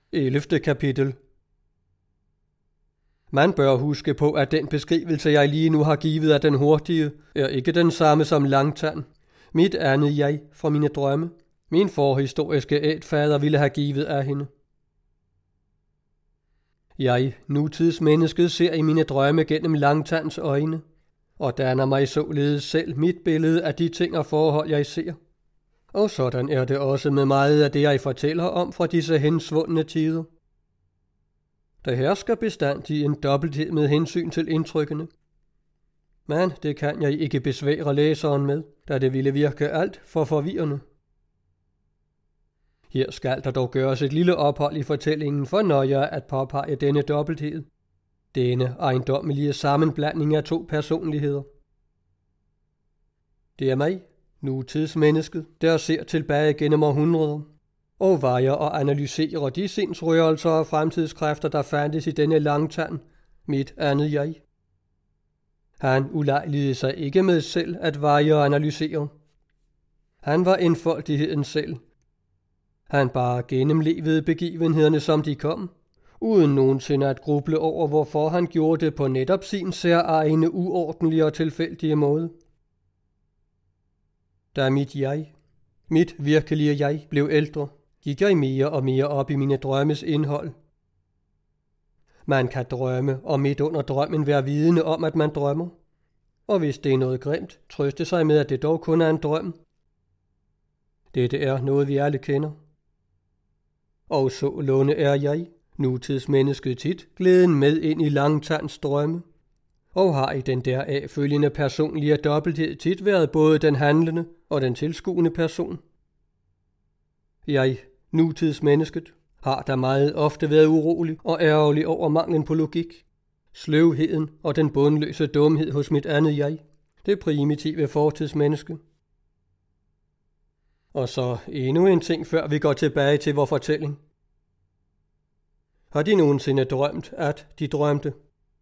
11. kapitel. Man bør huske på, at den beskrivelse, jeg lige nu har givet af den hurtige, er ikke den samme som Langtand. Mit andet jeg fra mine drømme. Min forhistoriske ædfader ville have givet af hende. Jeg, nutidsmennesket, ser i mine drømme gennem Langtands øjne, og danner mig således selv mit billede af de ting og forhold, jeg ser. Og sådan er det også med meget af det, jeg fortæller om fra disse hensvundne tider. Der hersker bestandig en dobbelthed med hensyn til indtrykkene. Men det kan jeg ikke besvære læseren med, da det ville virke alt for forvirrende. Her skal der dog gøres et lille ophold i fortællingen for nøje at påpege denne dobbelthed. Denne ejendommelige sammenblanding af to personligheder. Det er mig, nutidsmennesket, der ser tilbage gennem århundreder, og vejer og analyserer de sindsrørelser og fremtidskræfter, der fandtes i denne Langtand, mit andet jeg. Han ulejligede sig ikke med selv at veje og analysere. Han var enfoldigheden selv. Han bare gennemlevede begivenhederne, som de kom, uden nogensinde at gruble over, hvorfor han gjorde det på netop sin særegne, uordentlige og tilfældige måde. Da mit virkelige jeg, blev ældre, gik jeg mere og mere op i mine drømmes indhold. Man kan drømme, og midt under drømmen være vidende om, at man drømmer. Og hvis det er noget grimt, trøste sig med, at det dog kun er en drøm. Dette er noget, vi alle kender. Og sålunde er jeg, nutidsmennesket, tit glæden med ind i Langtands drømme, og har i den deraf følgende personlige dobbelthed tit været både den handlende og den tilskuende person. Jeg, nutidsmennesket, har da meget ofte været urolig og ærgerlig over manglen på logik, sløvheden og den bundløse dumhed hos mit andet jeg, det primitive fortidsmenneske. Og så endnu en ting, før vi går tilbage til vor fortælling. Har de nogensinde drømt, at de drømte?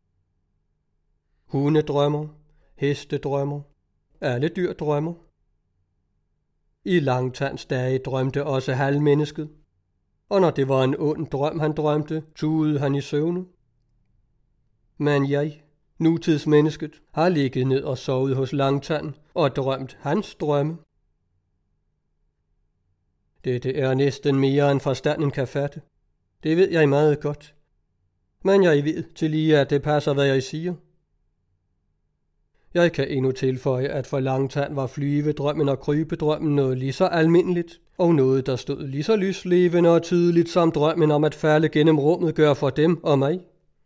Hunde drømmer, heste drømmer, alle dyr drømmer. I Langtands dage drømte også halvmennesket, og når det var en ond drøm, han drømte, tudede han i søvne. Men jeg, nutidsmennesket, har ligget ned og sovet hos Langtand og drømt hans drømme. Dette er næsten mere end forstanden kan fatte. Det ved jeg meget godt. Men jeg ved tillige, at det passer, hvad jeg siger. Jeg kan endnu tilføje, at for Langtand var flyvedrømmen og krybedrømmen noget lige så almindeligt, og noget, der stod lige så lyslevende og tydeligt som drømmen om at falde gennem rummet gør for dem og mig.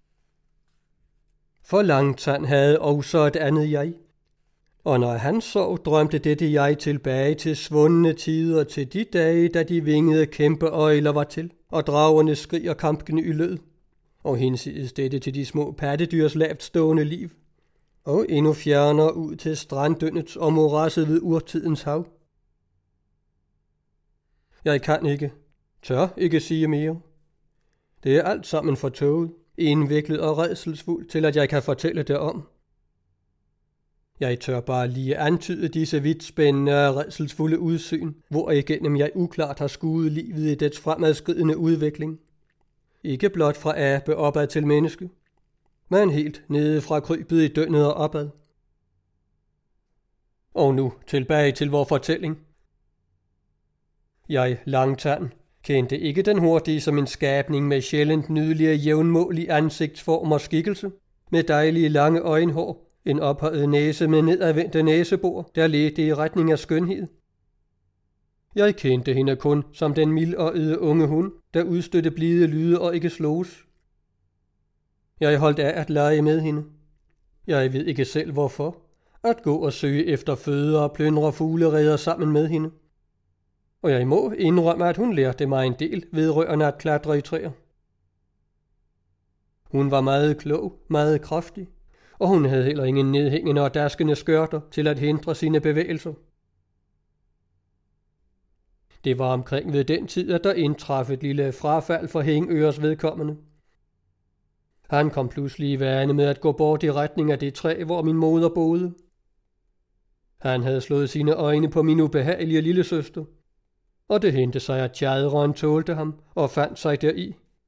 For Langtand havde også et andet jeg, og når han sov, drømte dette jeg tilbage til svundne tider, til de dage, da de vingede kæmpeøjler var til, og dragernes skrig og kampgny lød, og hinsides dette til de små pattedyrs lavt stående liv, og endnu fjernere ud til stranddønnets og morasset ved urtidens hav. Jeg kan ikke, tør ikke sige mere. Det er alt sammen fortåget, indviklet og rædselsfuldt til, at jeg kan fortælle det om. Jeg tør bare lige antyde disse vidtspændende og rædselsfulde udsyn, hvorigennem jeg uklart har skuet livet i dets fremadskridende udvikling. Ikke blot fra abe opad til menneske, men helt nede fra krybet i dønnet og opad. Og nu tilbage til vor fortælling. Jeg, Langtand, kendte ikke den hurtige som en skabning med sjældent nydelige jævnmålig ansigtsform og skikkelse, med dejlige lange øjenhår, en ophøjet næse med nedadvendte næsebor, der ledte i retning af skønhed. Jeg kendte hende kun som den mildøjede unge hund, der udstødte blide lyde og ikke sloges. Jeg holdt af at lege med hende. Jeg ved ikke selv hvorfor. At gå og søge efter føde og plyndre fuglereder sammen med hende. Og jeg må indrømme, at hun lærte mig en del vedrørende at klatre i træer. Hun var meget klog, meget kraftig, og hun havde heller ingen nedhængende og daskende skørter til at hindre sine bevægelser. Det var omkring ved den tid, at der indtraf et lille frafald for Hængøres vedkommende. Han kom pludselig i vane med at gå bort i retning af det træ, hvor min moder boede. Han havde slået sine øjne på min ubehagelige lillesøster, og det hentede sig, at tjaderen tålte ham og fandt sig deri,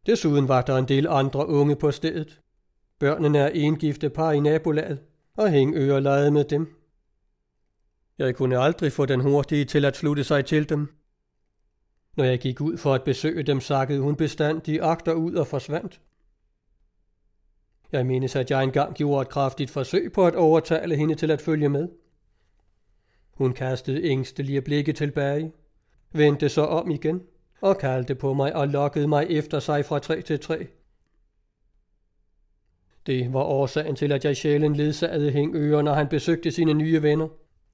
Desuden var der en del andre unge på stedet. Børnene er engifte par i nabolaget, og Hængøre legede med dem. Jeg kunne aldrig få den hurtige til at slutte sig til dem. Når jeg gik ud for at besøge dem, sakkede hun bestandig agter ud og forsvandt. Jeg mindes, at jeg engang gjorde et kraftigt forsøg på at overtale hende til at følge med. Hun kastede ængstelige blikke tilbage, vendte så om igen og kaldte på mig og lokkede mig efter sig fra træ til træ. Det var årsagen til, at jeg sjældent ledsagede Hængøre, når han besøgte sine nye venner.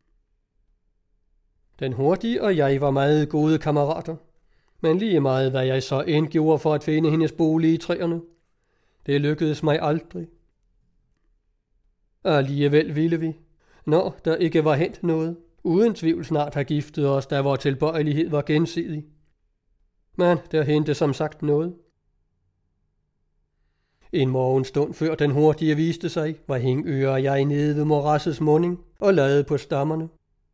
Den hurtige og jeg var meget gode kammerater, men lige meget hvad jeg så end gjorde for at finde hendes bolig i træerne, det lykkedes mig aldrig. Alligevel ville vi, når der ikke var hent noget, uden tvivl snart have giftet os, da vores tilbøjelighed var gensidig. Men der hente som sagt noget. En morgenstund før den hurtige viste sig, var Hængøre og jeg nede ved morassets munding og ladede på stammerne.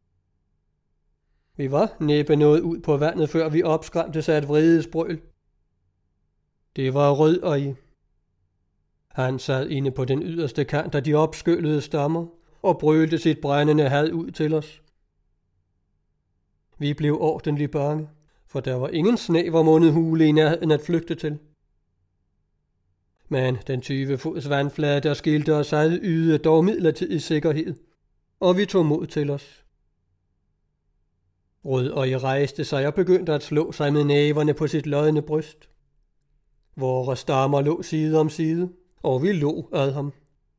Vi var næppe nået ud på vandet, før vi opskræmtes af et vredesbrøl. Det var Rødøje. Han sad inde på den yderste kant af de opskyllede stammer og brølte sit brændende had ud til os. Vi blev ordentligt bange, for der var ingen snævermundet hule i nærheden at flygte til. Men den 20 fods vandflade, der skilte os ad, ydede dog midlertidig sikkerhed, og vi tog mod til os. Rødøje rejste sig og begyndte at slå sig med næverne på sit lodne bryst. Vore stammer lå side om side, og vi lå ad ham.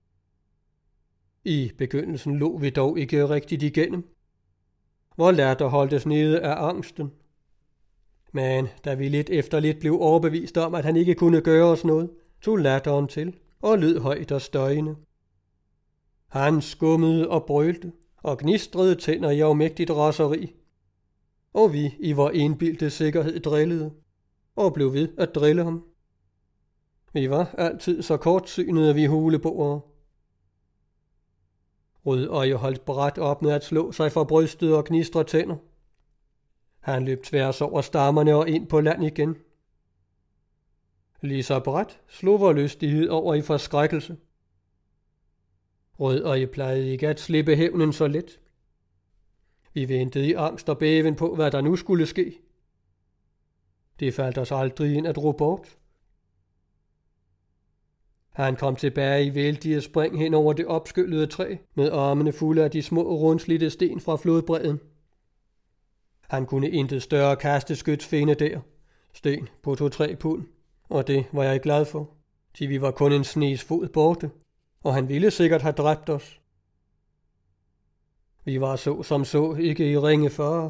I begyndelsen lå vi dog ikke rigtigt igennem. Vor latter holdtes nede af angsten. Men da vi lidt efter lidt blev overbevist om, at han ikke kunne gøre os noget, tog latteren til og lød højt og støjende. Han skummede og brølte og gnistrede tænder i afmægtigt raseri, og vi i vor indbildte sikkerhed drillede og blev ved at drille ham. Vi var altid så kortsynede vi huleboere. Rødøje holdt bræt op med at slå sig for brystet og gnistre tænder. Han løb tværs over stammerne og ind på land igen. Lige så bræt slog vor lystighed over i forskrækkelse. Rødøje plejede ikke at slippe hævnen så let. Vi ventede i angst og bæven på, hvad der nu skulle ske. Det faldt os aldrig ind at ro bort. Han kom tilbage i vældige spring hen over det opskyllede træ, med armene fulde af de små rundslidte sten fra flodbredden. Han kunne intet større kasteskyts finde der. Sten på 2-3 pund, og det var jeg glad for, til vi var kun en snes fod borte, og han ville sikkert have dræbt os. Vi var så som så ikke i ringe fare.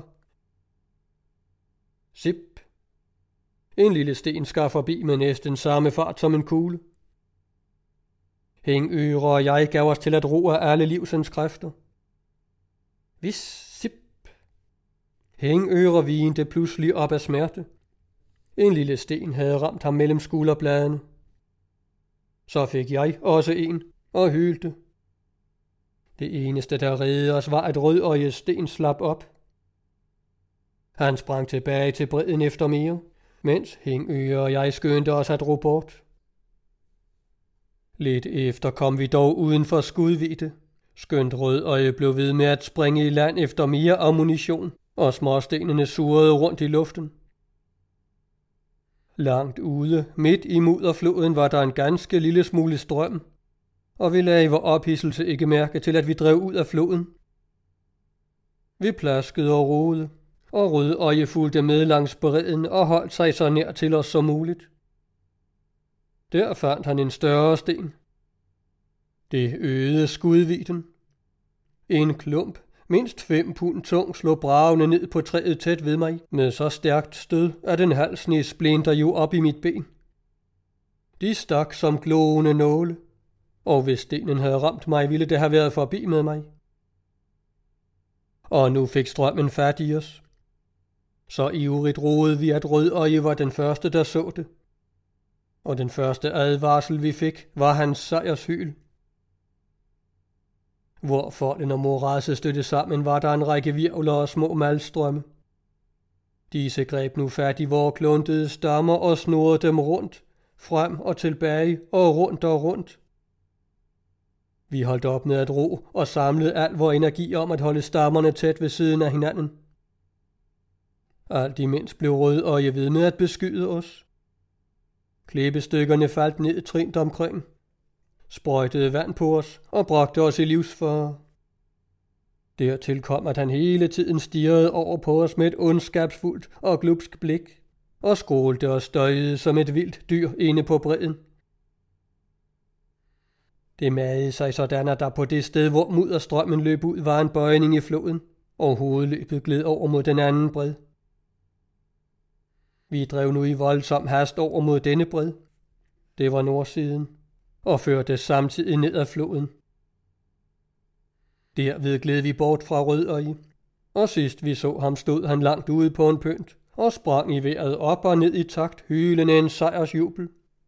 Zip! En lille sten skar forbi med næsten samme fart som en kugle. Hængøre og jeg gav os til at ro af alle livsens kræfter. Vis, zip! Hængøre hvinte pludselig op af smerte. En lille sten havde ramt ham mellem skulderbladene. Så fik jeg også en og hylte. Det eneste, der reddede os, var, at Rødøjes sten slap op. Han sprang tilbage til bredden efter mere, mens Hængøre og jeg skyndte os at ro bort. Lidt efter kom vi dog uden for skudvidde, skønt Rødøje blev ved med at springe i land efter mere ammunition, og småstenene surrede rundt i luften. Langt ude, midt i mudderfloden, var der en ganske lille smule strøm, og vi lagde i vor ophidselse ikke mærke til, at vi drev ud af floden. Vi plaskede og roede, og Rødøje fulgte med langs bredden og holdt sig så nær til os som muligt. Der fandt han en større sten. Det øgede skudvidden. En klump, mindst 5 pund tung, slog bravende ned på træet tæt ved mig, med så stærkt stød, at en halv snes splinter jo op i mit ben. De stak som glående nåle, og hvis stenen havde ramt mig, ville det have været forbi med mig. Og nu fik strømmen fat i os. Så ivrigt roede vi, at Rødøje var den første, der så det. Og den første advarsel, vi fik, var hans sejrshyl. Hvor folden og morasse stødte sammen, var der en række hvirvler og små malstrømme. Disse greb nu fat i vore kluntede stammer og snurrede dem rundt, frem og tilbage og rundt. Vi holdt op med at ro og samlede al vor energi om at holde stammerne tæt ved siden af hinanden. Alt imens blev Rødøje ved med at beskyde os. Klippestykkerne faldt ned trint omkring, sprøjtede vand på os og bragte os i livsfare. Dertil kom, at han hele tiden stirrede over på os med et ondskabsfuldt og glupsk blik, og skålte og støjede som et vildt dyr inde på bredden. Det magede sig sådan, at der på det sted, hvor mudderstrømmen løb ud, var en bøjning i floden, og hovedløbet gled over mod den anden bred. Vi drev nu i voldsom hast over mod denne bred. Det var nordsiden, og førte samtidig ned ad floden. Derved gled vi bort fra Rødøje, og sidst vi så ham, stod han langt ude på en pynt og sprang i vejret op og ned i takt, hylende en sejrsjubel.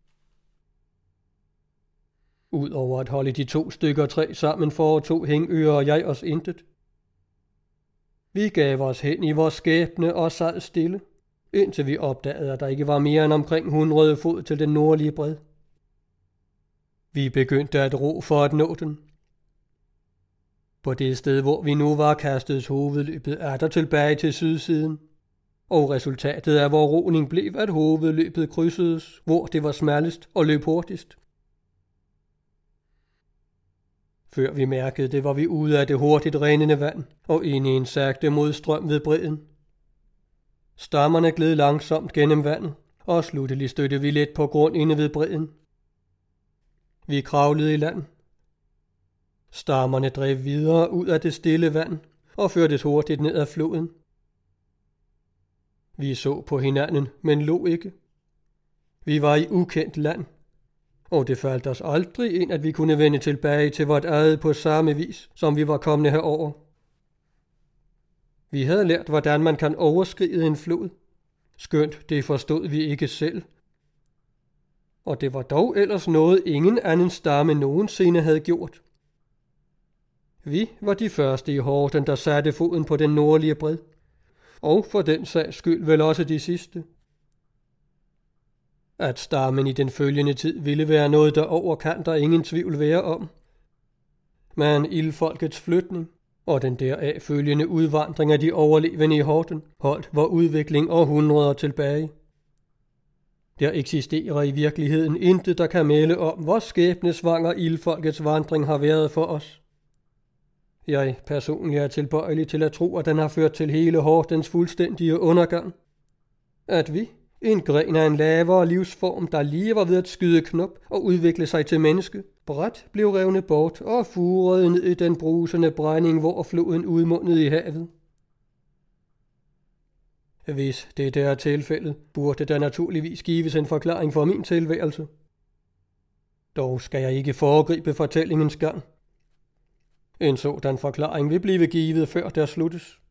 Udover at holde de 2 stykker træ sammen foretog Hængøre og jeg os intet. Vi gav os hen i vores skæbne og sad stille, indtil vi opdagede, at der ikke var mere end omkring 100 fod til den nordlige bred. Vi begyndte at ro for at nå den. På det sted, hvor vi nu var, kastet hovedløbet atter tilbage til sydsiden, og resultatet af vor roning blev, at hovedløbet krydsedes, hvor det var smallest og løb hurtigst. Før vi mærkede det, var vi ude af det hurtigt rennende vand og inde i en sagte modstrøm ved bredden. Stammerne gled langsomt gennem vandet, og sluttelig stødte vi let på grund inde ved bredden. Vi kravlede i land. Stammerne drev videre ud af det stille vand og førtes hurtigt ned ad floden. Vi så på hinanden, men lå ikke. Vi var i ukendt land, og det faldt os aldrig ind, at vi kunne vende tilbage til vort eget på samme vis, som vi var komne herover. Vi havde lært, hvordan man kan overskride en flod, skønt det forstod vi ikke selv. Og det var dog ellers noget, ingen anden stamme nogensinde havde gjort. Vi var de første i horden, der satte foden på den nordlige bred, og for den sags skyld vel også de sidste. At stammen i den følgende tid ville være noget, der over kan der ingen tvivl være om. Men ildfolkets flytning og den deraf følgende udvandring af de overlevende i horden holdt vor udvikling århundreder tilbage. Der eksisterer i virkeligheden intet, der kan melde om, hvor skæbnesvanger ildfolkets vandring har været for os. Jeg personligt er tilbøjelig til at tro, at den har ført til hele hordens fuldstændige undergang. At vi, en gren af en lavere livsform, der lige var ved at skyde knop og udvikle sig til menneske, bræt blev revnet bort og furede ned i den brusende brænding, hvor floden udmundede i havet. Hvis det er tilfældet, burde der naturligvis gives en forklaring for min tilværelse. Dog skal jeg ikke foregribe fortællingens gang. En sådan forklaring vil blive givet, før der sluttes.